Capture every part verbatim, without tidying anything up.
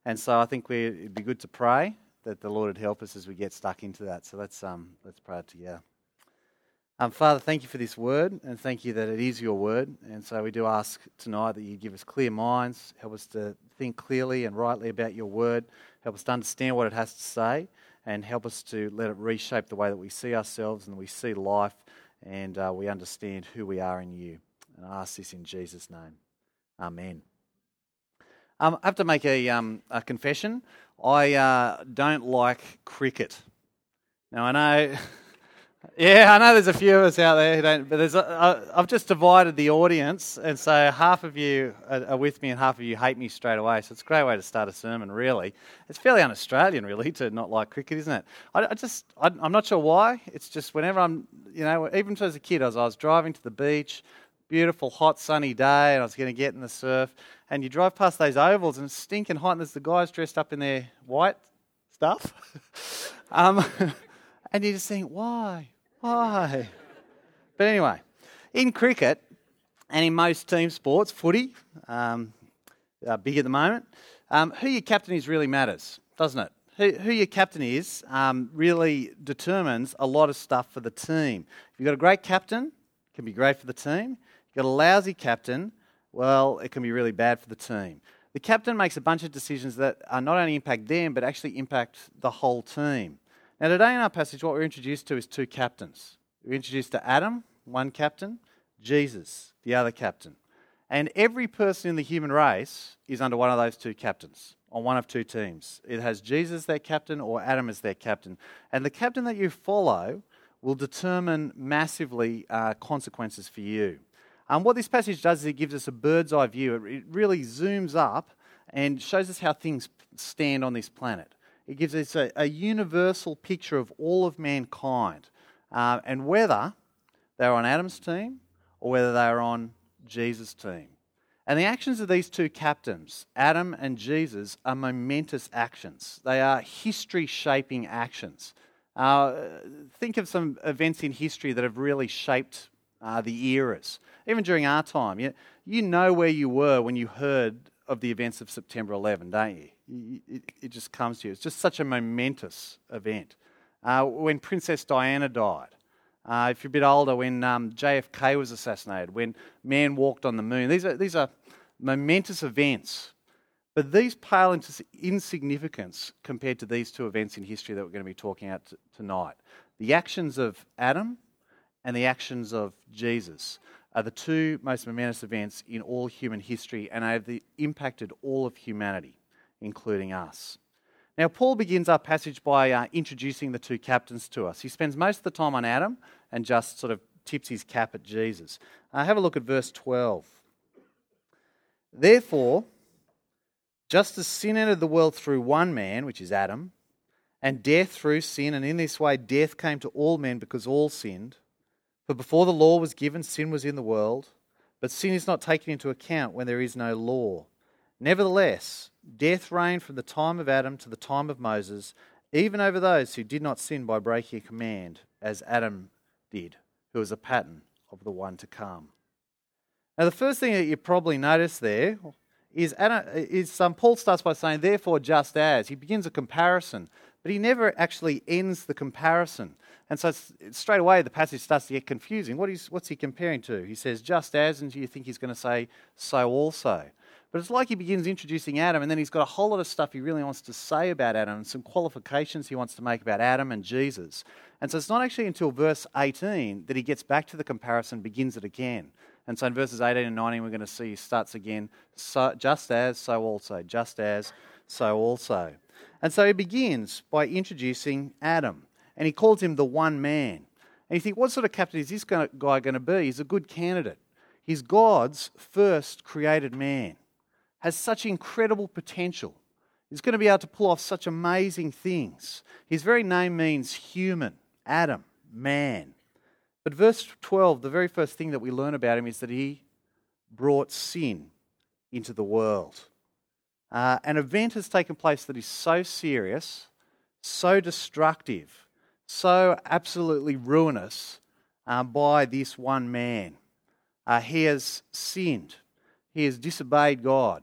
And so I think we, it'd be good to pray that the Lord would help us as we get stuck into that. So let's um let's pray together. Um, Father, thank you for this word, and thank you that it is your word. And so we do ask tonight that you give us clear minds, help us to think clearly and rightly about your word, help us to understand what it has to say, and help us to let it reshape the way that we see ourselves and we see life, and uh, we understand who we are in you. And I ask this in Jesus' name. Amen. Um, I have to make a, um, a confession. I uh, don't like cricket. Now, I know... Yeah, I know there's a few of us out there who don't, but there's a, a, I've just divided the audience, and so half of you are, are with me and half of you hate me straight away, so it's a great way to start a sermon, really. It's fairly un-Australian, really, to not like cricket, isn't it? I, I just, I, I'm not sure why. It's just whenever I'm, you know, even as a kid, I was, I was driving to the beach, beautiful, hot, sunny day, and I was going to get in the surf, and you drive past those ovals, and it's stinking hot, and there's the guys dressed up in their white stuff, um, and you just think, why? Why? But anyway, in cricket and in most team sports, footy, um, uh, big at the moment, um, who your captain is really matters, doesn't it? Who, who your captain is um, really determines a lot of stuff for the team. If you've got a great captain, it can be great for the team. If you've got a lousy captain, well, it can be really bad for the team. The captain makes a bunch of decisions that uh, not only impact them, but actually impact the whole team. Now today in our passage, what we're introduced to is two captains. We're introduced to Adam, one captain, Jesus, the other captain. And every person in the human race is under one of those two captains, on one of two teams. It has Jesus their captain or Adam as their captain. And the captain that you follow will determine massively uh, consequences for you. Um, what this passage does is it gives us a bird's eye view. It really zooms up and shows us how things stand on this planet. It gives us a, a universal picture of all of mankind, uh, and whether they're on Adam's team or whether they're on Jesus' team. And the actions of these two captains, Adam and Jesus, are momentous actions. They are history-shaping actions. Uh, think of some events in history that have really shaped uh, the eras. Even during our time, you, you know where you were when you heard of the events of September eleventh, don't you? It, it just comes to you. It's just such a momentous event. Uh, when Princess Diana died, uh, if you're a bit older, when um, J F K was assassinated, when man walked on the moon, these are these are momentous events. But these pale into insignificance compared to these two events in history that we're going to be talking about t- tonight. The actions of Adam and the actions of Jesus are the two most momentous events in all human history, and have the, impacted all of humanity, including us. Now, Paul begins our passage by uh, introducing the two captains to us. He spends most of the time on Adam and just sort of tips his cap at Jesus. Uh, have a look at verse twelve. Therefore, just as sin entered the world through one man, which is Adam, and death through sin, and in this way death came to all men because all sinned. For before the law was given, sin was in the world, but sin is not taken into account when there is no law. Nevertheless, death reigned from the time of Adam to the time of Moses, even over those who did not sin by breaking a command, as Adam did, who was a pattern of the one to come. Now, the first thing that you probably notice there is, Adam, is um, Paul starts by saying, therefore, just as. He begins a comparison, but he never actually ends the comparison. And so it's, it's straight away the passage starts to get confusing. What is, what's he comparing to? He says, just as, and you think he's going to say, so also. But it's like he begins introducing Adam, and then he's got a whole lot of stuff he really wants to say about Adam, and some qualifications he wants to make about Adam and Jesus. And so it's not actually until verse eighteen that he gets back to the comparison, begins it again. And so in verses eighteen and nineteen, we're going to see he starts again, so, just as, so also, just as, so also. And so he begins by introducing Adam. And he calls him the one man. And you think, what sort of captain is this guy going to be? He's a good candidate. He's God's first created man. Has such incredible potential. He's going to be able to pull off such amazing things. His very name means human, Adam, man. But verse twelve, the very first thing that we learn about him is that he brought sin into the world. Uh, an event has taken place that is so serious, so destructive, so absolutely ruinous uh, by this one man. Uh, he has sinned. He has disobeyed God.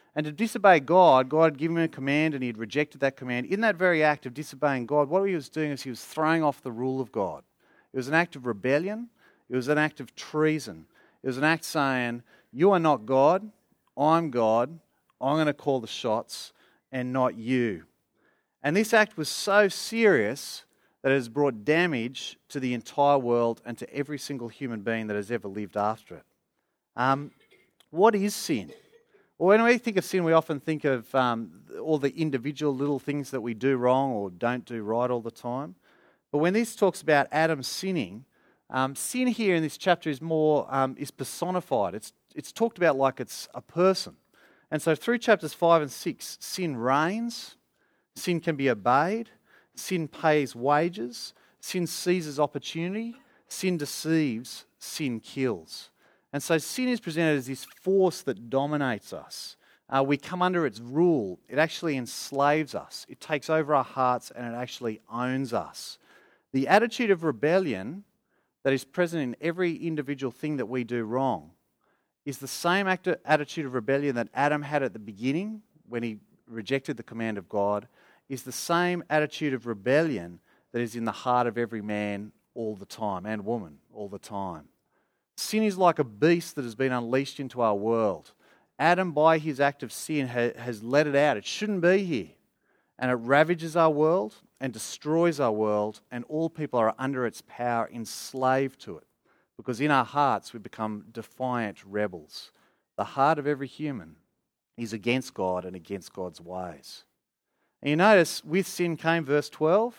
And to disobey God, God had given him a command and he had rejected that command. In that very act of disobeying God, what he was doing is he was throwing off the rule of God. It was an act of rebellion. It was an act of treason. It was an act saying, you are not God, I'm God, I'm going to call the shots and not you. And this act was so serious that it has brought damage to the entire world and to every single human being that has ever lived after it. Um, what is sin? Well, when we think of sin, we often think of um, all the individual little things that we do wrong or don't do right all the time. But when this talks about Adam sinning, um, sin here in this chapter is more um, is personified. It's it's talked about like it's a person. And so through chapters five and six, sin reigns, sin can be obeyed, sin pays wages, sin seizes opportunity, sin deceives, sin kills. And so sin is presented as this force that dominates us. Uh, we come under its rule. It actually enslaves us. It takes over our hearts and it actually owns us. The attitude of rebellion that is present in every individual thing that we do wrong is the same act of attitude of rebellion that Adam had at the beginning when he rejected the command of God, is the same attitude of rebellion that is in the heart of every man all the time and woman all the time. Sin is like a beast that has been unleashed into our world. Adam, by his act of sin, ha- has let it out. It shouldn't be here. And it ravages our world and destroys our world, and all people are under its power, enslaved to it. Because in our hearts, we become defiant rebels. The heart of every human is against God and against God's ways. And you notice, with sin came, verse twelve,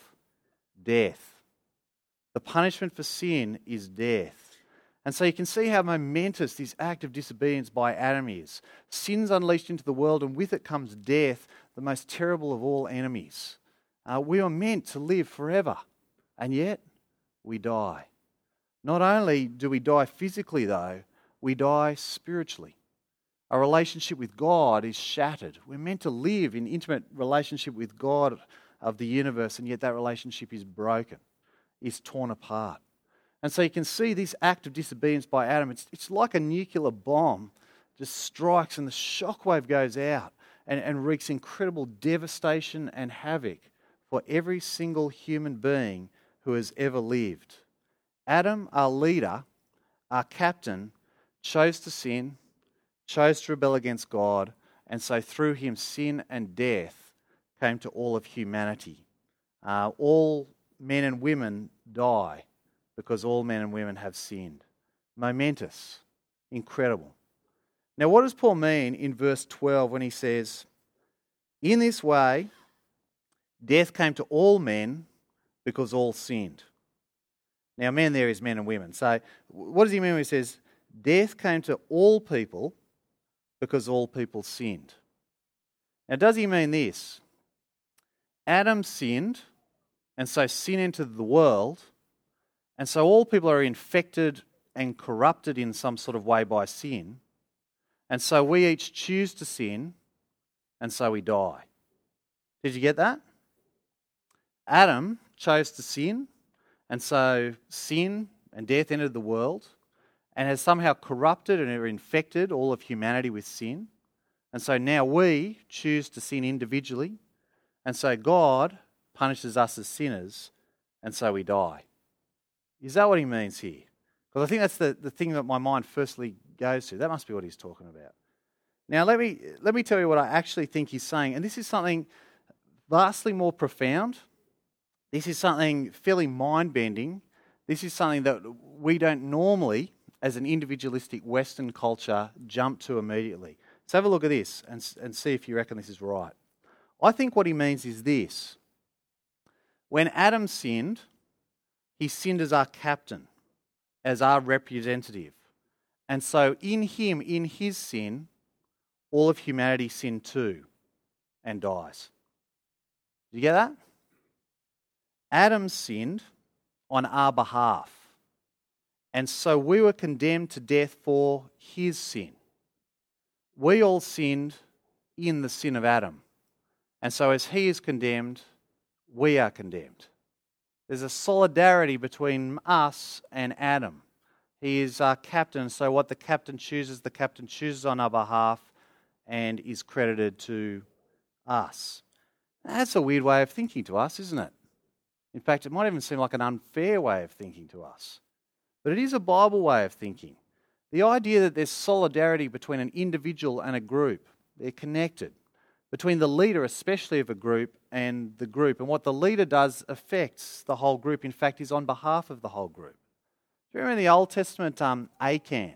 death. The punishment for sin is death. And so you can see how momentous this act of disobedience by Adam is. Sin's unleashed into the world, and with it comes death, the most terrible of all enemies. Uh, we are meant to live forever, and yet we die. Not only do we die physically, though, we die spiritually. Our relationship with God is shattered. We're meant to live in intimate relationship with God of the universe, and yet that relationship is broken, is torn apart. And so you can see this act of disobedience by Adam, it's, it's like a nuclear bomb, just strikes and the shockwave goes out and, and wreaks incredible devastation and havoc for every single human being who has ever lived. Adam, our leader, our captain, chose to sin, chose to rebel against God, and so through him sin and death came to all of humanity. Uh, all men and women die because all men and women have sinned. Momentous, incredible. Now, what does Paul mean in verse twelve when he says, in this way, death came to all men because all sinned? Now, men there is men and women. So what does he mean when he says, death came to all people because all people sinned? Now, does he mean this? Adam sinned, and so sin entered the world, and so all people are infected and corrupted in some sort of way by sin, and so we each choose to sin, and so we die. Did you get that? Adam chose to sin, and so sin and death entered the world and has somehow corrupted and infected all of humanity with sin. And so now we choose to sin individually, and so God punishes us as sinners, and so we die. Is that what he means here? Because I think that's the, the thing that my mind firstly goes to. That must be what he's talking about. Now, let me let me tell you what I actually think he's saying, and this is something vastly more profound. This is something fairly mind-bending. This is something that we don't normally, as an individualistic Western culture, jump to immediately. So have a look at this and, and see if you reckon this is right. I think what he means is this. When Adam sinned, he sinned as our captain, as our representative. And so in him, in his sin, all of humanity sinned too and dies. Did you get that? Adam sinned on our behalf. And so we were condemned to death for his sin. We all sinned in the sin of Adam. And so as he is condemned, we are condemned. There's a solidarity between us and Adam. He is our captain, so what the captain chooses, the captain chooses on our behalf, and is credited to us. That's a weird way of thinking to us, isn't it? In fact, it might even seem like an unfair way of thinking to us. But it is a Bible way of thinking. The idea that there's solidarity between an individual and a group. They're connected. Between the leader, especially of a group, and the group. And what the leader does affects the whole group. In fact, is on behalf of the whole group. Do you remember in the Old Testament, um, Achan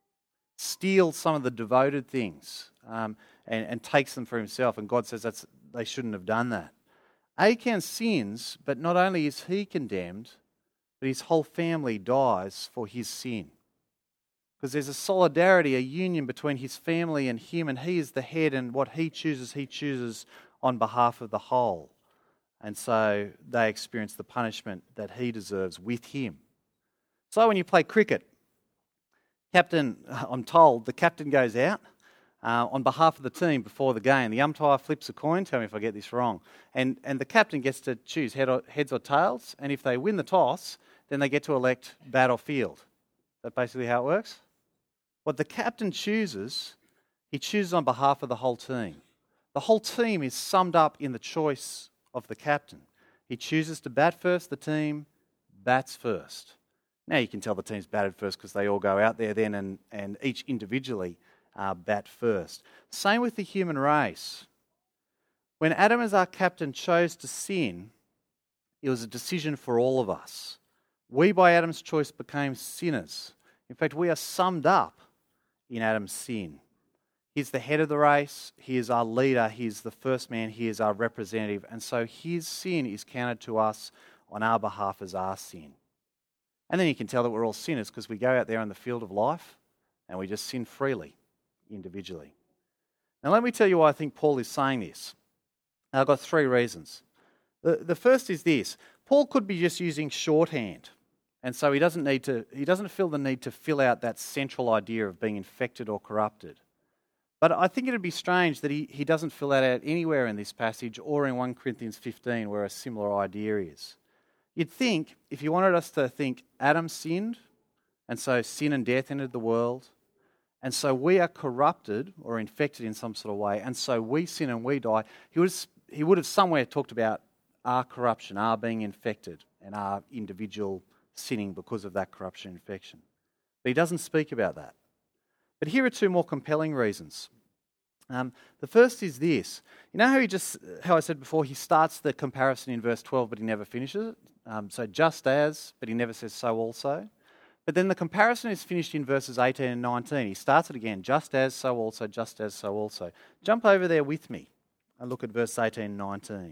steals some of the devoted things um, and, and takes them for himself, and God says that's they shouldn't have done that. Achan sins, but not only is he condemned, but his whole family dies for his sin. Because there's a solidarity, a union between his family and him, and he is the head, and what he chooses, he chooses on behalf of the whole. And so they experience the punishment that he deserves with him. So when you play cricket, captain, I'm told, the captain goes out uh, on behalf of the team before the game. The umpire flips a coin, tell me if I get this wrong, and, and the captain gets to choose head or, heads or tails, and if they win the toss, then they get to elect bat or field. Is that basically how it works? What the captain chooses, he chooses on behalf of the whole team. The whole team is summed up in the choice of the captain. He chooses to bat first, the team bats first. Now you can tell the team's batted first because they all go out there then and, and each individually uh, bat first. Same with the human race. When Adam as our captain chose to sin, it was a decision for all of us. We by Adam's choice became sinners. In fact, we are summed up in Adam's sin. He's the head of the race, he is our leader, he is the first man, he is our representative, and so his sin is counted to us on our behalf as our sin. And then you can tell that we're all sinners because we go out there in the field of life and we just sin freely, individually. Now let me tell you why I think Paul is saying this. I've got three reasons. The, the first is this. Paul could be just using shorthand. And so he doesn't need to, he doesn't feel the need to fill out that central idea of being infected or corrupted. But I think it'd be strange that he, he doesn't fill that out anywhere in this passage or in First Corinthians fifteen where a similar idea is. You'd think, if you wanted us to think Adam sinned, and so sin and death entered the world, and so we are corrupted or infected in some sort of way, and so we sin and we die, he would have, he would have somewhere talked about our corruption, our being infected, and our individual sinning because of that corruption and infection. But he doesn't speak about that. But here are two more compelling reasons. Um, the first is this. You know how he just, how I said before, he starts the comparison in verse twelve, but he never finishes it? Um, so just as, but he never says so also. But then the comparison is finished in verses eighteen and nineteen. He starts it again, just as, so also, just as, so also. Jump over there with me and look at verse eighteen and nineteen.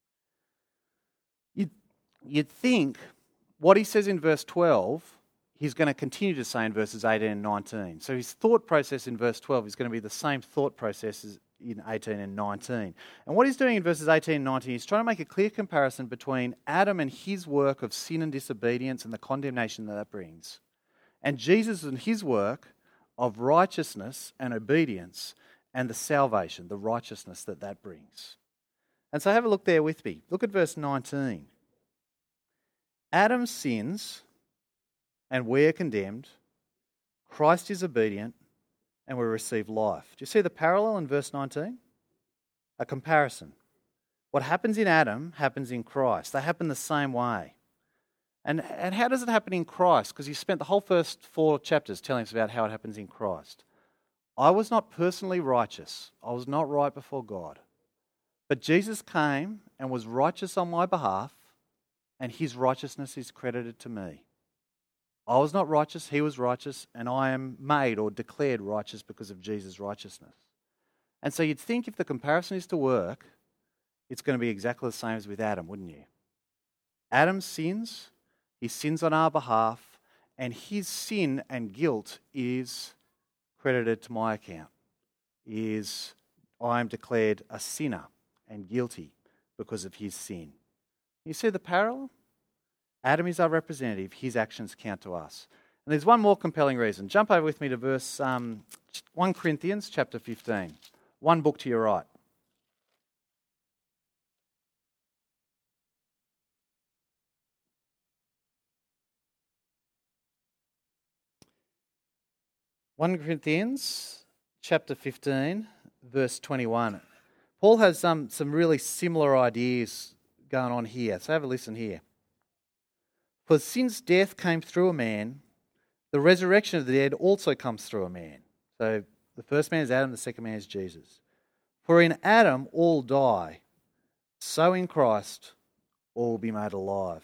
You'd, you'd think what he says in verse twelve, he's going to continue to say in verses eighteen and nineteen. So his thought process in verse twelve is going to be the same thought process as in eighteen and nineteen. And what he's doing in verses eighteen and nineteen, he's trying to make a clear comparison between Adam and his work of sin and disobedience and the condemnation that that brings, and Jesus and his work of righteousness and obedience and the salvation, the righteousness that that brings. And so have a look there with me. Look at verse nineteen. Adam sins and we are condemned. Christ is obedient and we receive life. Do you see the parallel in verse nineteen? A comparison. What happens in Adam happens in Christ. They happen the same way. And, and how does it happen in Christ? Because you spent the whole first four chapters telling us about how it happens in Christ. I was not personally righteous. I was not right before God. But Jesus came and was righteous on my behalf, and his righteousness is credited to me. I was not righteous, he was righteous, and I am made or declared righteous because of Jesus' righteousness. And so you'd think if the comparison is to work, it's going to be exactly the same as with Adam, wouldn't you? Adam sins, he sins on our behalf, and his sin and guilt is credited to my account. Is I am declared a sinner and guilty because of his sin. You see the parallel? Adam is our representative. His actions count to us. And there's one more compelling reason. Jump over with me to verse um, First Corinthians chapter fifteen. One book to your right. First Corinthians chapter fifteen verse twenty-one. Paul has some, some really similar ideas going on here. So have a listen here. For since death came through a man, the resurrection of the dead also comes through a man. So the first man is Adam, the second man is Jesus. For in Adam all die, so in Christ all will be made alive.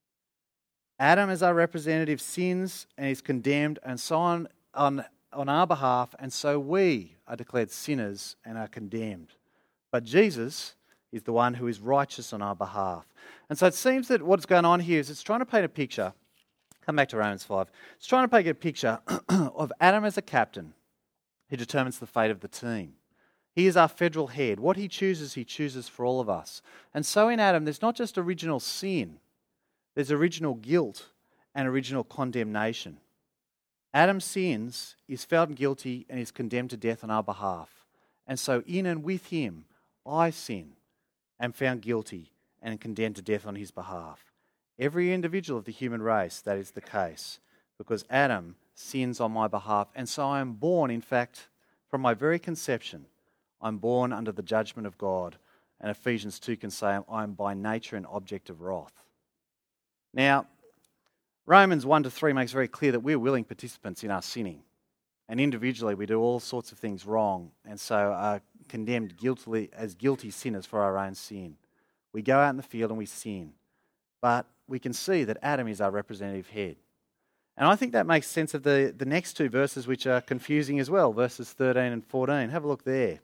Adam, as our representative, sins and is condemned, and so on, on, on our behalf, and so we are declared sinners and are condemned. But Jesus is the one who is righteous on our behalf. And so it seems that what's going on here is it's trying to paint a picture. Come back to Romans five. It's trying to paint a picture of Adam as a captain who determines the fate of the team. He is our federal head. What he chooses, he chooses for all of us. And so in Adam, there's not just original sin, there's original guilt and original condemnation. Adam sins, is found guilty, and is condemned to death on our behalf. And so in and with him, I sin, am found guilty, and condemned to death on his behalf. Every individual of the human race, that is the case, because Adam sins on my behalf, and so I am born, in fact, from my very conception, I'm born under the judgment of God. And Ephesians two can say I am by nature an object of wrath. Now, Romans one to three makes very clear that we're willing participants in our sinning. And individually we do all sorts of things wrong, and so are condemned guiltily as guilty sinners for our own sin. We go out in the field and we sin. But we can see that Adam is our representative head. And I think that makes sense of the, the next two verses, which are confusing as well, verses thirteen and fourteen. Have a look there.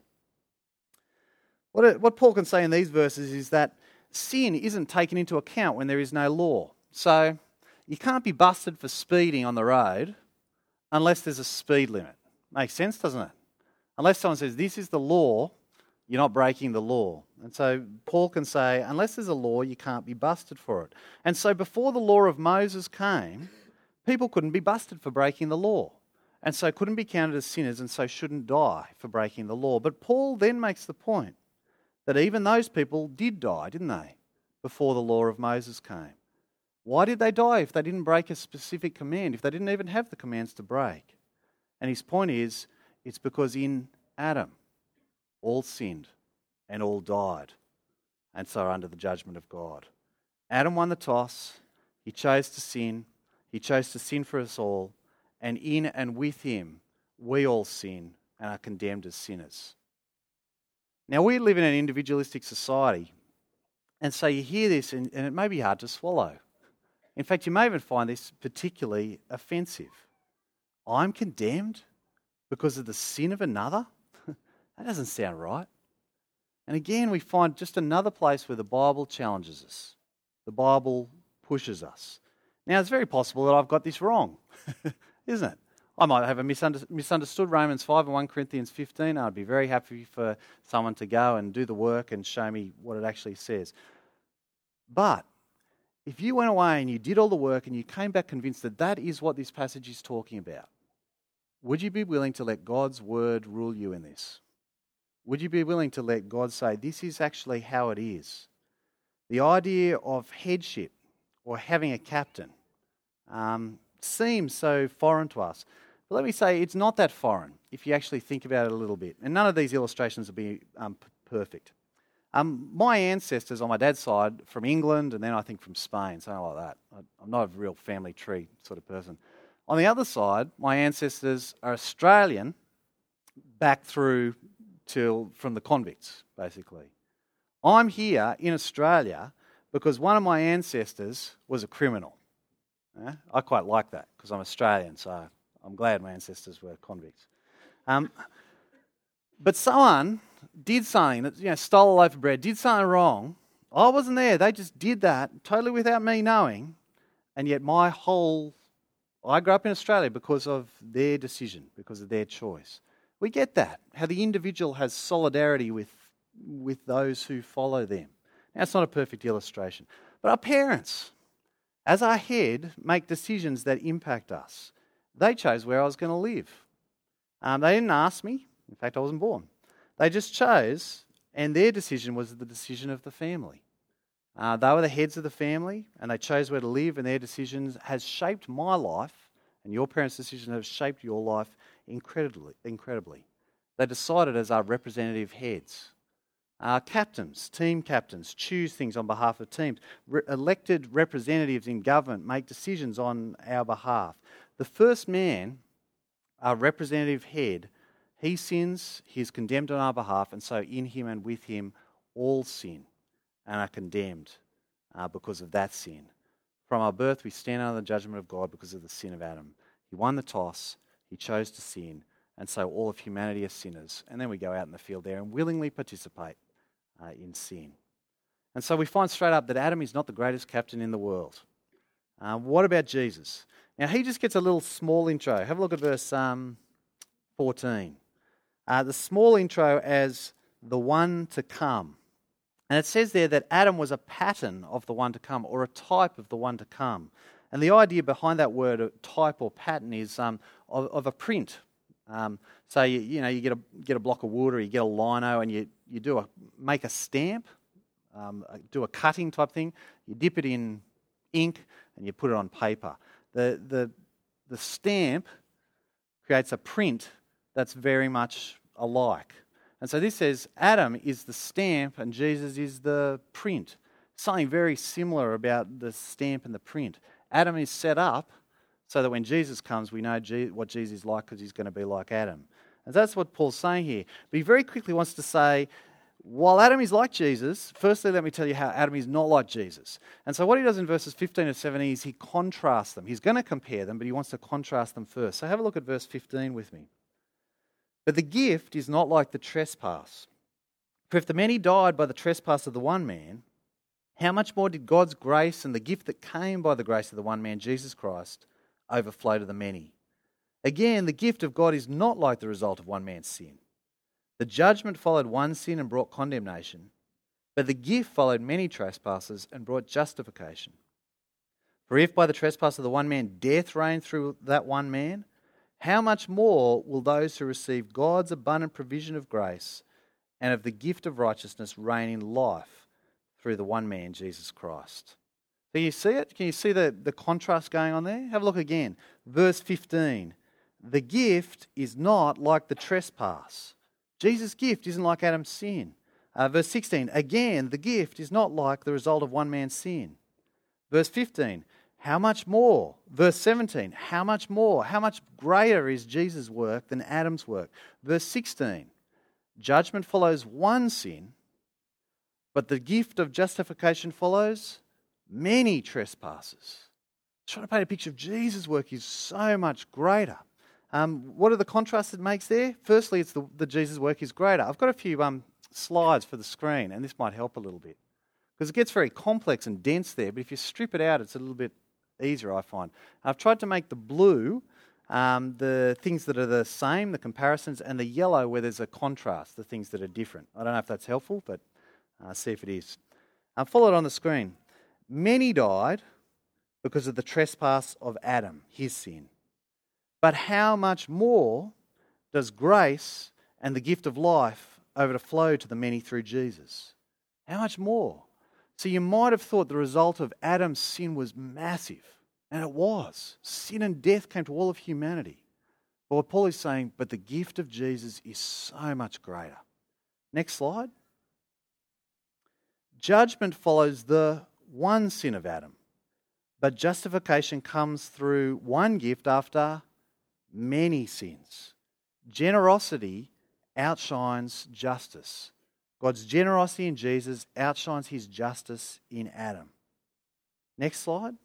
What, it, what Paul can say in these verses is that sin isn't taken into account when there is no law. So you can't be busted for speeding on the road unless there's a speed limit. Makes sense, doesn't it? Unless someone says, this is the law, you're not breaking the law. And so Paul can say, unless there's a law, you can't be busted for it. And so before the law of Moses came, people couldn't be busted for breaking the law. And so couldn't be counted as sinners, and so shouldn't die for breaking the law. But Paul then makes the point that even those people did die, didn't they, before the law of Moses came. Why did they die if they didn't break a specific command, if they didn't even have the commands to break? And his point is, it's because in Adam, all sinned and all died, and so are under the judgment of God. Adam won the toss, he chose to sin, he chose to sin for us all, and in and with him, we all sin and are condemned as sinners. Now, we live in an individualistic society, and so you hear this and, and it may be hard to swallow. In fact, you may even find this particularly offensive. I'm condemned because of the sin of another? That doesn't sound right. And again, we find just another place where the Bible challenges us. The Bible pushes us. Now, it's very possible that I've got this wrong, isn't it? I might have a misunder- misunderstood Romans five and First Corinthians fifteen. I'd be very happy for someone to go and do the work and show me what it actually says. But if you went away and you did all the work and you came back convinced that that is what this passage is talking about, would you be willing to let God's word rule you in this? Would you be willing to let God say, this is actually how it is? The idea of headship or having a captain um, seems so foreign to us. But let me say, it's not that foreign if you actually think about it a little bit. And none of these illustrations will be um, p- perfect. Um, my ancestors on my dad's side from England and then I think from Spain, something like that. I, I'm not a real family tree sort of person. On the other side, my ancestors are Australian back through till from the convicts, basically. I'm here in Australia because one of my ancestors was a criminal. Yeah? I quite like that because I'm Australian, so I'm glad my ancestors were convicts. Um, but someone did something, that, you know, stole a loaf of bread, did something wrong. I wasn't there. They just did that totally without me knowing, and yet my whole... I grew up in Australia because of their decision, because of their choice. We get that, how the individual has solidarity with, with those who follow them. Now, it's not a perfect illustration. But our parents, as our head, make decisions that impact us. They chose where I was going to live. Um, they didn't ask me. In fact, I wasn't born. They just chose, and their decision was the decision of the family. Uh, they were the heads of the family, and they chose where to live, and their decisions has shaped my life, and your parents' decisions have shaped your life incredibly. incredibly. They decided as our representative heads. Our captains, team captains, choose things on behalf of teams. Re- elected representatives in government make decisions on our behalf. The first man, our representative head, he sins, he is condemned on our behalf, and so in him and with him all sin and are condemned uh, because of that sin. From our birth we stand under the judgment of God because of the sin of Adam. He won the toss, he chose to sin, and so all of humanity are sinners. And then we go out in the field there and willingly participate uh, in sin. And so we find straight up that Adam is not the greatest captain in the world. Uh, what about Jesus? Now he just gets a little small intro. Have a look at verse um, fourteen. Uh, the small intro as the one to come. And it says there that Adam was a pattern of the one to come, or a type of the one to come. And the idea behind that word, type or pattern, is um, of, of a print. Um, so you, you know you get a get a block of wood, or you get a lino, and you you do a make a stamp, um, do a cutting type thing. You dip it in ink and you put it on paper. The the the stamp creates a print that's very much alike. And so this says Adam is the stamp and Jesus is the print. Something very similar about the stamp and the print. Adam is set up so that when Jesus comes, we know what Jesus is like because he's going to be like Adam. And that's what Paul's saying here. But he very quickly wants to say, while Adam is like Jesus, firstly let me tell you how Adam is not like Jesus. And so what he does in verses fifteen to seventeen is he contrasts them. He's going to compare them, but he wants to contrast them first. So have a look at verse fifteen with me. But the gift is not like the trespass. For if the many died by the trespass of the one man, how much more did God's grace and the gift that came by the grace of the one man, Jesus Christ, overflow to the many? Again, the gift of God is not like the result of one man's sin. The judgment followed one sin and brought condemnation, but the gift followed many trespasses and brought justification. For if by the trespass of the one man death reigned through that one man, how much more will those who receive God's abundant provision of grace and of the gift of righteousness reign in life through the one man, Jesus Christ? Can you see it? Can you see the, the contrast going on there? Have a look again. Verse fifteen. The gift is not like the trespass. Jesus' gift isn't like Adam's sin. Uh, verse sixteen. Again, the gift is not like the result of one man's sin. Verse fifteen. How much more? Verse seventeen. How much more? How much greater is Jesus' work than Adam's work? Verse sixteen. Judgment follows one sin, but the gift of justification follows many trespasses. Trying to paint a picture of Jesus' work is so much greater. Um, what are the contrasts it makes there? Firstly, it's the, the Jesus' work is greater. I've got a few um, slides for the screen, and this might help a little bit. Because it gets very complex and dense there, but if you strip it out, it's a little bit easier, I find. I've tried to make the blue um, the things that are the same, the comparisons, and the yellow where there's a contrast, the things that are different. I don't know if that's helpful, but uh, see if it is. I'll follow it on the screen. Many died because of the trespass of Adam, his sin. But how much more does grace and the gift of life overflow to the many through Jesus? How much more? So you might have thought the result of Adam's sin was massive, and it was. Sin and death came to all of humanity. But what Paul is saying, but the gift of Jesus is so much greater. Next slide. Judgment follows the one sin of Adam, but justification comes through one gift after many sins. Generosity outshines justice. God's generosity in Jesus outshines his justice in Adam. Next slide.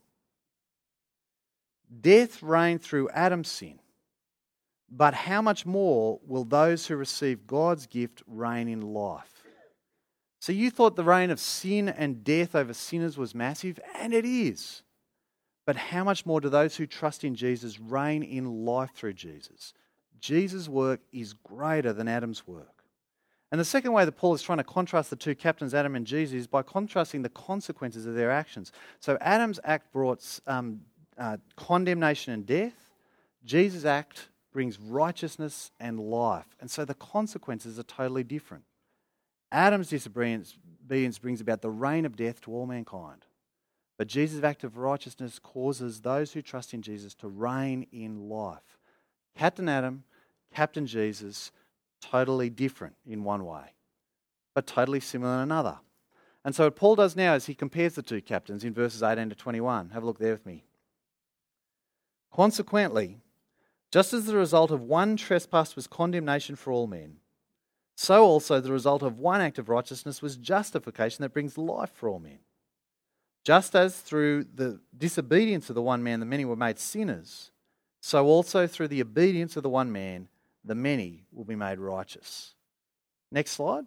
Death reigned through Adam's sin, but how much more will those who receive God's gift reign in life? So you thought the reign of sin and death over sinners was massive, and it is. But how much more do those who trust in Jesus reign in life through Jesus? Jesus' work is greater than Adam's work. And the second way that Paul is trying to contrast the two captains, Adam and Jesus, is by contrasting the consequences of their actions. So Adam's act brought um, uh, condemnation and death. Jesus' act brings righteousness and life. And so the consequences are totally different. Adam's disobedience brings about the reign of death to all mankind. But Jesus' act of righteousness causes those who trust in Jesus to reign in life. Captain Adam, Captain Jesus, totally different in one way, but totally similar in another. And so what Paul does now is he compares the two captains in verses eighteen to twenty-one. Have a look there with me. Consequently, just as the result of one trespass was condemnation for all men, so also the result of one act of righteousness was justification that brings life for all men. Just as through the disobedience of the one man the many were made sinners, so also through the obedience of the one man the many will be made righteous. Next slide.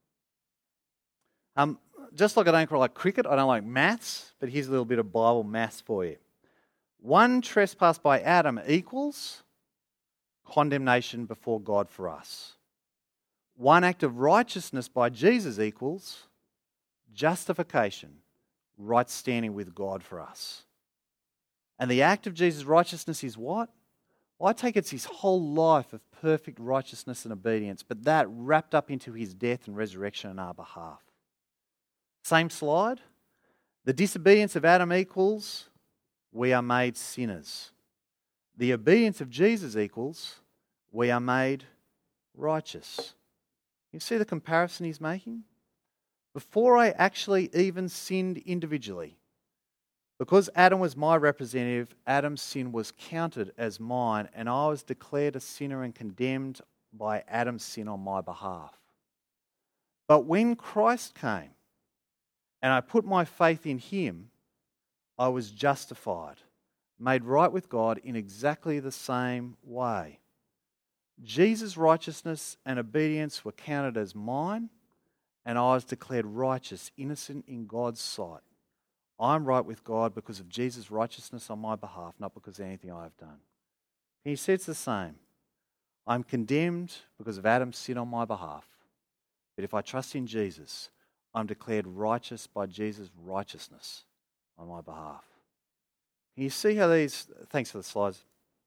Um, just like I don't like cricket, I don't like maths, but here's a little bit of Bible maths for you. One trespass by Adam equals condemnation before God for us. One act of righteousness by Jesus equals justification, right standing with God for us. And the act of Jesus' righteousness is what? Well, I take it's his whole life of perfect righteousness and obedience, but that wrapped up into his death and resurrection on our behalf. Same slide. The disobedience of Adam equals we are made sinners. The obedience of Jesus equals we are made righteous. You see the comparison he's making? Before I actually even sinned individually, because Adam was my representative, Adam's sin was counted as mine, and I was declared a sinner and condemned by Adam's sin on my behalf. But when Christ came and I put my faith in him, I was justified, made right with God in exactly the same way. Jesus' righteousness and obedience were counted as mine, and I was declared righteous, innocent in God's sight. I'm right with God because of Jesus' righteousness on my behalf, not because of anything I've done. And he says the same. I'm condemned because of Adam's sin on my behalf. But if I trust in Jesus, I'm declared righteous by Jesus' righteousness on my behalf. Can you see how these... Thanks for the slides.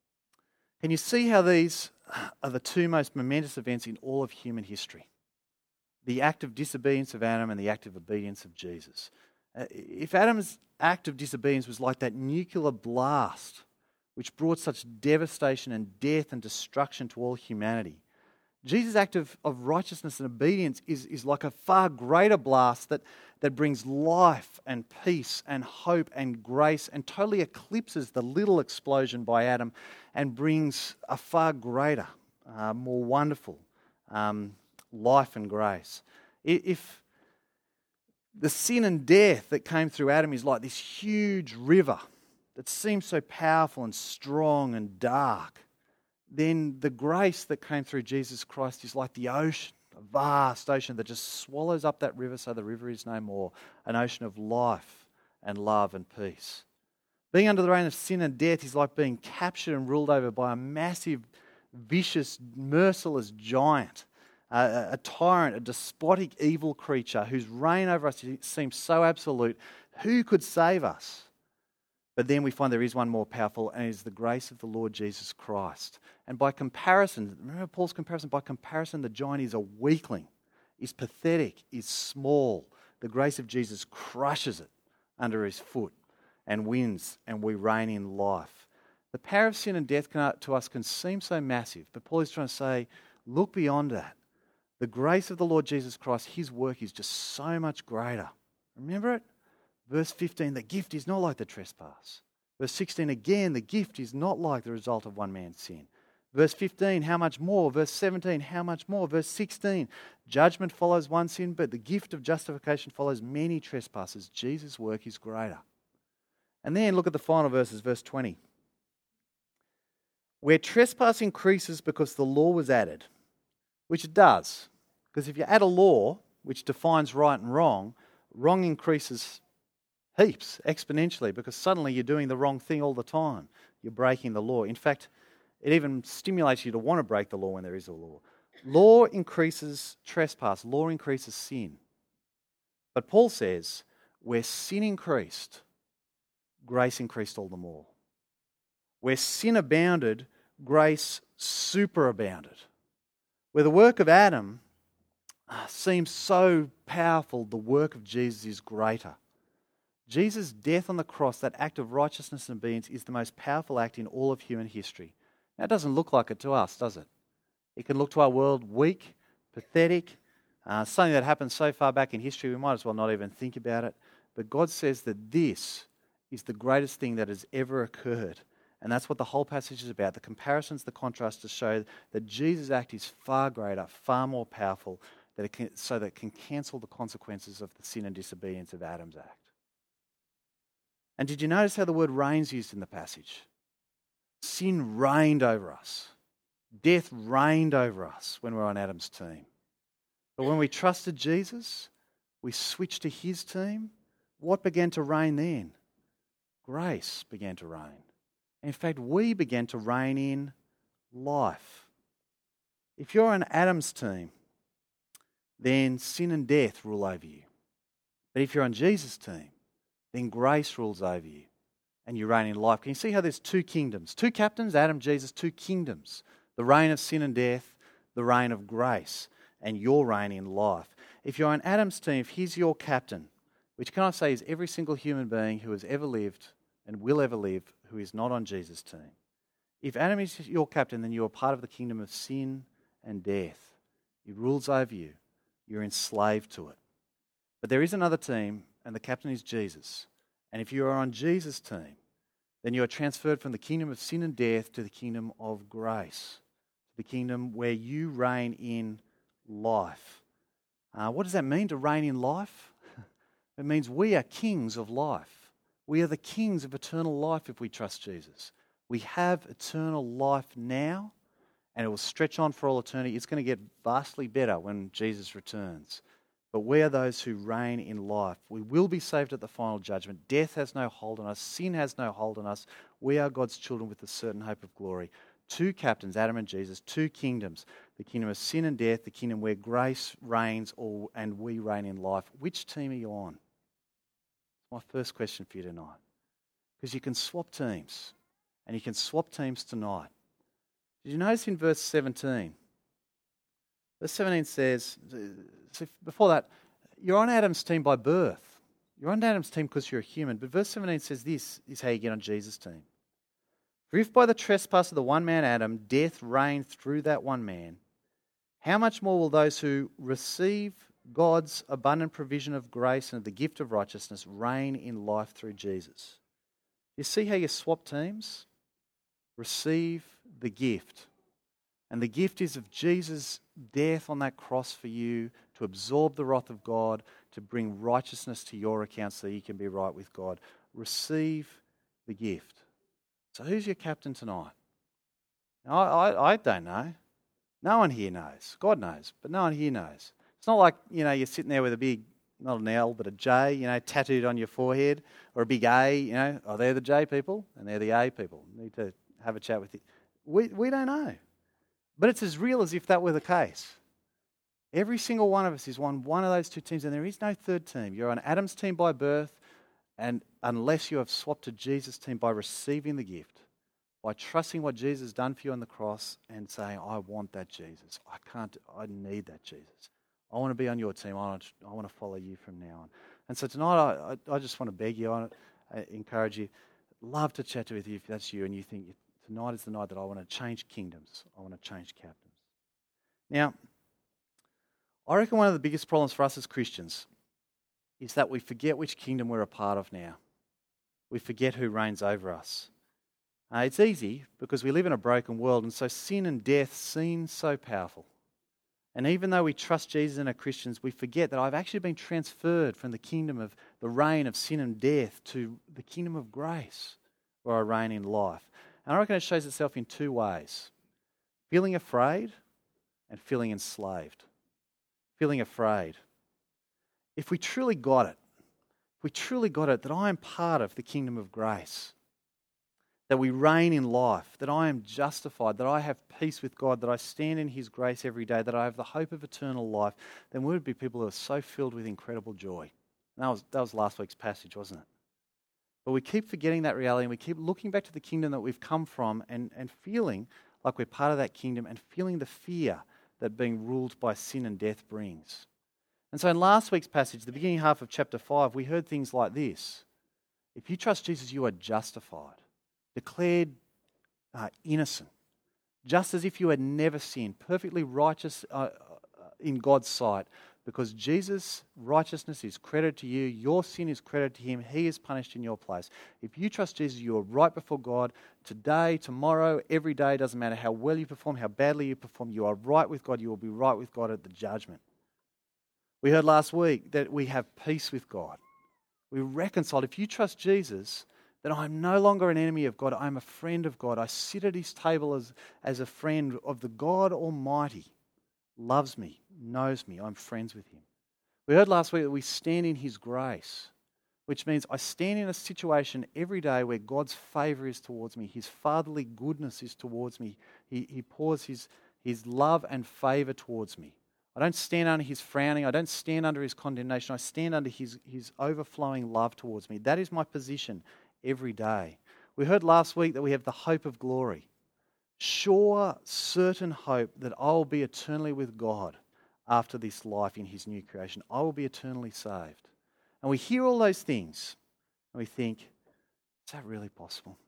Can you see how these are the two most momentous events in all of human history? The act of disobedience of Adam and the act of obedience of Jesus. Uh, if Adam's act of disobedience was like that nuclear blast which brought such devastation and death and destruction to all humanity, Jesus' act of, of righteousness and obedience is, is like a far greater blast that, that brings life and peace and hope and grace and totally eclipses the little explosion by Adam and brings a far greater, uh, more wonderful um, life and grace. If the sin and death that came through Adam is like this huge river that seems so powerful and strong and dark, then the grace that came through Jesus Christ is like the ocean, a vast ocean that just swallows up that river so the river is no more, an ocean of life and love and peace. Being under the reign of sin and death is like being captured and ruled over by a massive, vicious, merciless giant, a, a tyrant, a despotic evil creature whose reign over us seems so absolute. Who could save us? But then we find there is one more powerful, and it is the grace of the Lord Jesus Christ. And by comparison, remember Paul's comparison? By comparison, the giant is a weakling, is pathetic, is small. The grace of Jesus crushes it under his foot and wins, and we reign in life. The power of sin and death can, to us can seem so massive, but Paul is trying to say, look beyond that. The grace of the Lord Jesus Christ, his work is just so much greater. Remember it? Verse fifteen, the gift is not like the trespass. Verse sixteen, again, the gift is not like the result of one man's sin. Verse fifteen, how much more? Verse seventeen, how much more? Verse sixteen, judgment follows one sin, but the gift of justification follows many trespasses. Jesus' work is greater. And then look at the final verses, verse twenty. Where trespass increases because the law was added, which it does, because if you add a law which defines right and wrong, wrong increases heaps, exponentially, because suddenly you're doing the wrong thing all the time. You're breaking the law. In fact, it even stimulates you to want to break the law when there is a law. Law increases trespass. Law increases sin. But Paul says, where sin increased, grace increased all the more. Where sin abounded, grace superabounded. Where the work of Adam seems so powerful, the work of Jesus is greater. Jesus' death on the cross, that act of righteousness and obedience, is the most powerful act in all of human history. Now, it doesn't look like it to us, does it? It can look to our world weak, pathetic, uh, something that happened so far back in history we might as well not even think about it. But God says that this is the greatest thing that has ever occurred. And that's what the whole passage is about. The comparisons, the contrasts to show that Jesus' act is far greater, far more powerful, that it can, so that it can cancel the consequences of the sin and disobedience of Adam's act. And did you notice how the word reign's used in the passage? Sin reigned over us. Death reigned over us when we were on Adam's team. But when we trusted Jesus, we switched to his team. What began to reign then? Grace began to reign. In fact, we began to reign in life. If you're on Adam's team, then sin and death rule over you. But if you're on Jesus' team, then grace rules over you and you reign in life. Can you see how there's two kingdoms? Two captains, Adam, Jesus, two kingdoms. The reign of sin and death, the reign of grace, and your reign in life. If you're on Adam's team, if he's your captain, which can I say is every single human being who has ever lived and will ever live who is not on Jesus' team. If Adam is your captain, then you are part of the kingdom of sin and death. He rules over you. You're enslaved to it. But there is another team, and the captain is Jesus. And if you are on Jesus' team, then you are transferred from the kingdom of sin and death to the kingdom of grace, the kingdom where you reign in life. Uh, what does that mean, to reign in life? It means we are kings of life. We are the kings of eternal life if we trust Jesus. We have eternal life now, and it will stretch on for all eternity. It's going to get vastly better when Jesus returns. But we are those who reign in life. We will be saved at the final judgment. Death has no hold on us. Sin has no hold on us. We are God's children with a certain hope of glory. Two captains, Adam and Jesus, two kingdoms. The kingdom of sin and death, the kingdom where grace reigns or, and we reign in life. Which team are you on? My first question for you tonight. Because you can swap teams. And you can swap teams tonight. Did you notice in verse seventeen? Verse seventeen says, so before that, you're on Adam's team by birth. You're on Adam's team because you're a human. But verse seventeen says this is how you get on Jesus' team. For if by the trespass of the one man Adam, death reigned through that one man, how much more will those who receive God's abundant provision of grace and of the gift of righteousness reign in life through Jesus? You see how you swap teams? Receive the gift. And the gift is of Jesus' death on that cross for you to absorb the wrath of God, to bring righteousness to your account so you can be right with God. Receive the gift. So who's your captain tonight? I, I, I don't know. No one here knows. God knows, but no one here knows. It's not like, you know, you're sitting there with a big, not an L, but a J, you know, tattooed on your forehead, or a big A, you know, oh, they're the J people, and they're the A people. Need to have a chat with you. We, we don't know. But it's as real as if that were the case. Every single one of us is on one of those two teams, and there is no third team. You're on Adam's team by birth, and unless you have swapped to Jesus' team by receiving the gift, by trusting what Jesus has done for you on the cross and saying, I want that Jesus. I can't, I need that Jesus. I want to be on your team. I want to, I want to follow you from now on. And so tonight, I, I, I just want to beg you, I, want to, I encourage you, love to chat with you if that's you and you think tonight is the night that I want to change kingdoms. I want to change captains. Now, I reckon one of the biggest problems for us as Christians is that we forget which kingdom we're a part of now. We forget who reigns over us. Uh, it's easy because we live in a broken world, and so sin and death seem so powerful. And even though we trust Jesus and are Christians, we forget that I've actually been transferred from the kingdom of the reign of sin and death to the kingdom of grace, where I reign in life. And I reckon it shows itself in two ways. Feeling afraid and feeling enslaved. Feeling afraid. If we truly got it, if we truly got it that I am part of the kingdom of grace, that we reign in life, that I am justified, that I have peace with God, that I stand in His grace every day, that I have the hope of eternal life, then we would be people who are so filled with incredible joy. And that was, that was last week's passage, wasn't it? But we keep forgetting that reality, and we keep looking back to the kingdom that we've come from and, and feeling like we're part of that kingdom and feeling the fear that being ruled by sin and death brings. And so in last week's passage, the beginning half of chapter five, we heard things like this. If you trust Jesus, you are justified, declared uh, innocent, just as if you had never sinned, perfectly righteous uh, in God's sight, because Jesus' righteousness is credited to you, your sin is credited to him, he is punished in your place. If you trust Jesus, you are right before God today, tomorrow, every day, doesn't matter how well you perform, how badly you perform, you are right with God, you will be right with God at the judgment. We heard last week that we have peace with God. We're reconciled. If you trust Jesus, then I'm no longer an enemy of God, I'm a friend of God. I sit at his table as, as a friend of the God Almighty. Loves me, knows me, I'm friends with him. We heard last week that we stand in his grace, which means I stand in a situation every day where God's favour is towards me, his fatherly goodness is towards me, he, he pours his, his love and favour towards me. I don't stand under his frowning, I don't stand under his condemnation, I stand under his, his overflowing love towards me. That is my position every day. We heard last week that we have the hope of glory. Sure, certain hope that I will be eternally with God after this life in his new creation. I will be eternally saved. And we hear all those things and we think, is that really possible?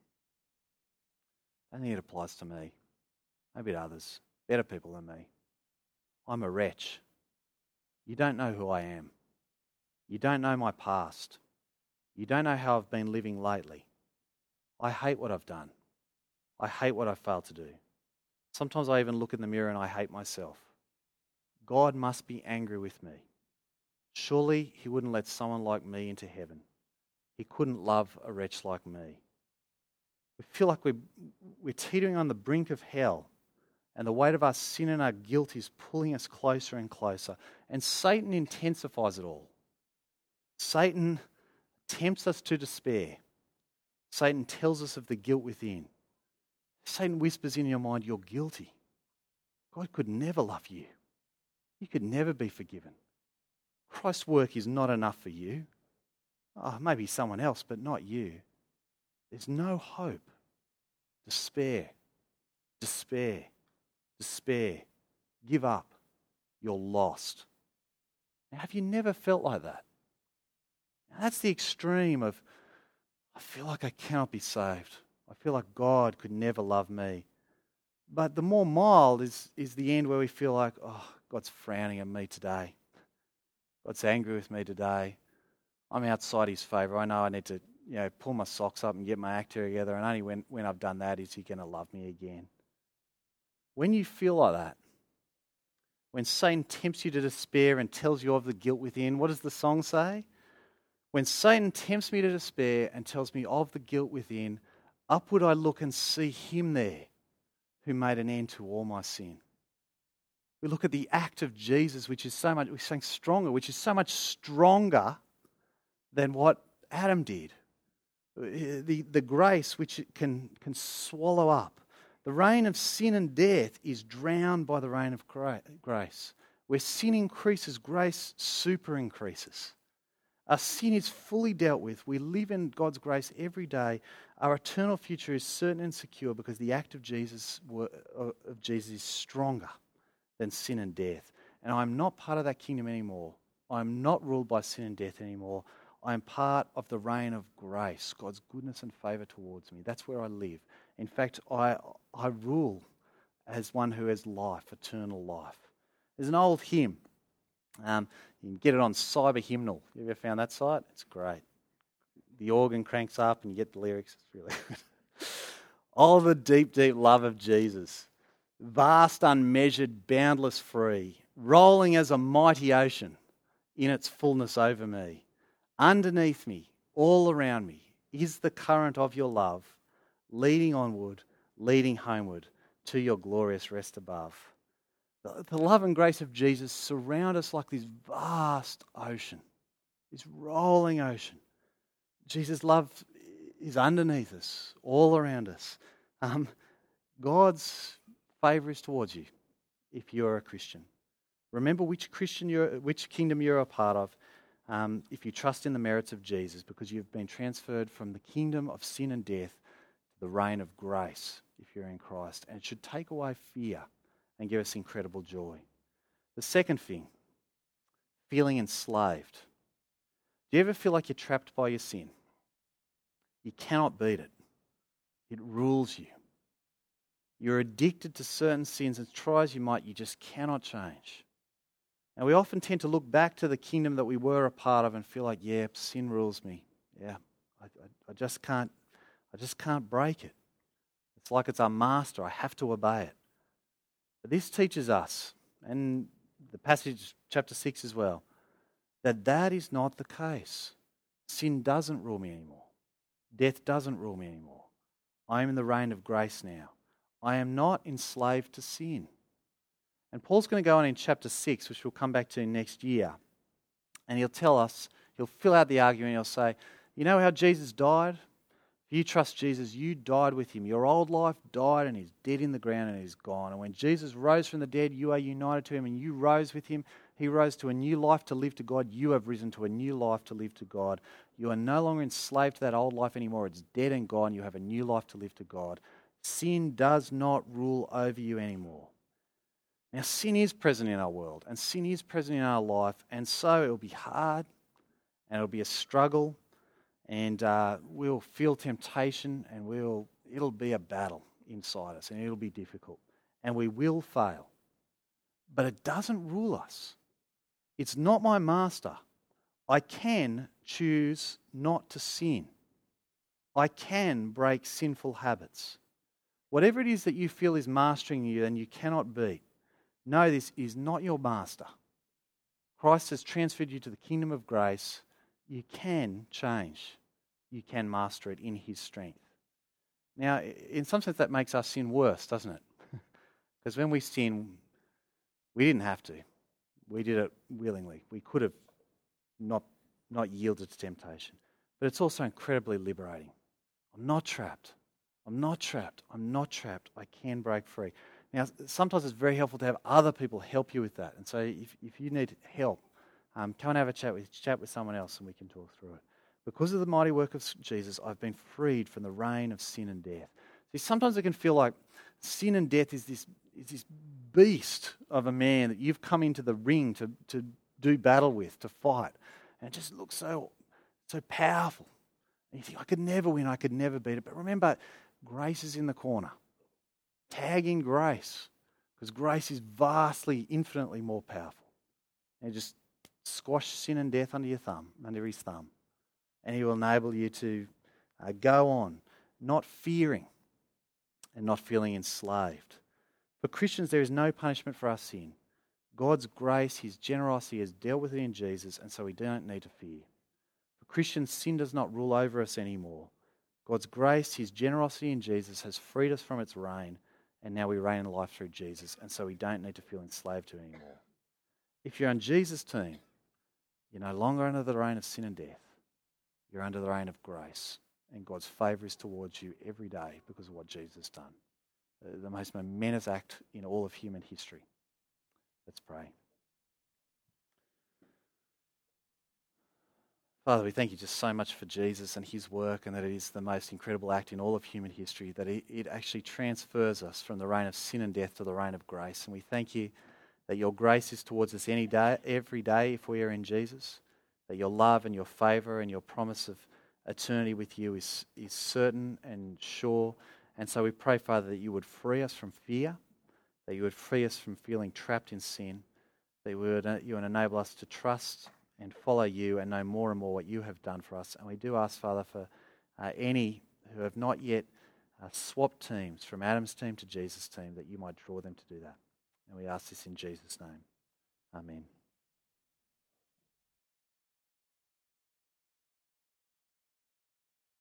I don't think it applies to me. Maybe to others, better people than me. I'm a wretch. You don't know who I am. You don't know my past. You don't know how I've been living lately. I hate what I've done. I hate what I failed to do. Sometimes I even look in the mirror and I hate myself. God must be angry with me. Surely he wouldn't let someone like me into heaven. He couldn't love a wretch like me. We feel like we're, we're teetering on the brink of hell, and the weight of our sin and our guilt is pulling us closer and closer. And Satan intensifies it all. Satan tempts us to despair. Satan tells us of the guilt within. Satan whispers in your mind, you're guilty. God could never love you. You could never be forgiven. Christ's work is not enough for you. Oh, maybe someone else, but not you. There's no hope. Despair. Despair. Despair. Give up. You're lost. Now, have you never felt like that? Now, that's the extreme of, I feel like I cannot be saved. I feel like God could never love me. But the more mild is, is the end where we feel like, oh, God's frowning at me today. God's angry with me today. I'm outside his favour. I know I need to, you know, pull my socks up and get my act together, and only when, when I've done that is he going to love me again. When you feel like that, when Satan tempts you to despair and tells you of the guilt within, what does the song say? When Satan tempts me to despair and tells me of the guilt within, upward I look and see him there who made an end to all my sin. We look at the act of Jesus, which is so much, we're saying stronger, which is so much stronger than what Adam did. The, the grace which it can, can swallow up. The reign of sin and death is drowned by the reign of grace. Where sin increases, grace super increases. Our sin is fully dealt with. We live in God's grace every day. Our eternal future is certain and secure because the act of Jesus of Jesus is stronger than sin and death. And I'm not part of that kingdom anymore. I'm not ruled by sin and death anymore. I'm part of the reign of grace, God's goodness and favour towards me. That's where I live. In fact, I I rule as one who has life, eternal life. There's an old hymn. Um, you can get it on Cyber Hymnal. You ever found that site? It's great. The organ cranks up and you get the lyrics. It's really good. Oh, the deep, deep love of Jesus. Vast, unmeasured, boundless, free. Rolling as a mighty ocean in its fullness over me. Underneath me, all around me, is the current of your love, leading onward, leading homeward to your glorious rest above. The love and grace of Jesus surround us like this vast ocean, this rolling ocean. Jesus' love is underneath us, all around us. Um, God's favour is towards you if you're a Christian. Remember which Christian you're, which kingdom you're a part of. Um, if you trust in the merits of Jesus, because you've been transferred from the kingdom of sin and death to the reign of grace if you're in Christ, and it should take away fear and give us incredible joy. The second thing, feeling enslaved. Do you ever feel like you're trapped by your sin? You cannot beat it. It rules you. You're addicted to certain sins, and try as you might, you just cannot change. And we often tend to look back to the kingdom that we were a part of and feel like, yeah, sin rules me. Yeah, I, I, I just can't, I just can't break it. It's like it's our master. I have to obey it. But this teaches us, and the passage, chapter six as well, that that is not the case. Sin doesn't rule me anymore. Death doesn't rule me anymore. I am in the reign of grace now. I am not enslaved to sin. And Paul's going to go on in chapter six, which we'll come back to next year. And he'll tell us, he'll fill out the argument, he'll say, you know how Jesus died? If you trust Jesus, you died with him. Your old life died and he's dead in the ground and he's gone. And when Jesus rose from the dead, you are united to him and you rose with him. He rose to a new life to live to God. You have risen to a new life to live to God. You are no longer enslaved to that old life anymore. It's dead and gone. You have a new life to live to God. Sin does not rule over you anymore. Now, sin is present in our world and sin is present in our life, and so it'll be hard and it'll be a struggle, and uh, we'll feel temptation, and we'll it'll be a battle inside us, and it'll be difficult, and we will fail. But it doesn't rule us. It's not my master. I can choose not to sin. I can break sinful habits. Whatever it is that you feel is mastering you and you cannot beat, know this is not your master. Christ has transferred you to the kingdom of grace. You can change. You can master it in his strength. Now, in some sense, that makes our sin worse, doesn't it? Because when we sin, we didn't have to. We did it willingly. We could have not, not yielded to temptation. But it's also incredibly liberating. I'm not trapped. I'm not trapped. I'm not trapped. I can break free. Now, sometimes it's very helpful to have other people help you with that. And so if, if you need help, um, come and have a chat with, chat with someone else and we can talk through it. Because of the mighty work of Jesus, I've been freed from the reign of sin and death. See, sometimes it can feel like sin and death is this, is this beast of a man that you've come into the ring to, to do battle with, to fight. And it just looks so, so powerful. And you think, I could never win, I could never beat it. But remember, grace is in the corner. Tag in grace, because grace is vastly, infinitely more powerful. And just squash sin and death under your thumb, under his thumb. And he will enable you to uh, go on, not fearing and not feeling enslaved. For Christians, there is no punishment for our sin. God's grace, his generosity has dealt with it in Jesus, and so we don't need to fear. For Christians, sin does not rule over us anymore. God's grace, his generosity in Jesus has freed us from its reign, and now we reign in life through Jesus, and so we don't need to feel enslaved to it anymore. If you're on Jesus' team, you're no longer under the reign of sin and death. You're under the reign of grace, and God's favour is towards you every day because of what Jesus has done. The most momentous act in all of human history. Let's pray. Father, we thank you just so much for Jesus and his work, and that it is the most incredible act in all of human history, that it, it actually transfers us from the reign of sin and death to the reign of grace. And we thank you that your grace is towards us any day, every day if we are in Jesus, that your love and your favour and your promise of eternity with you is, is certain and sure. And so we pray, Father, that you would free us from fear, that you would free us from feeling trapped in sin, that you would, uh, you would enable us to trust and follow you and know more and more what you have done for us. And we do ask, Father, for uh, any who have not yet uh, swapped teams from Adam's team to Jesus' team, that you might draw them to do that. And we ask this in Jesus' name. Amen.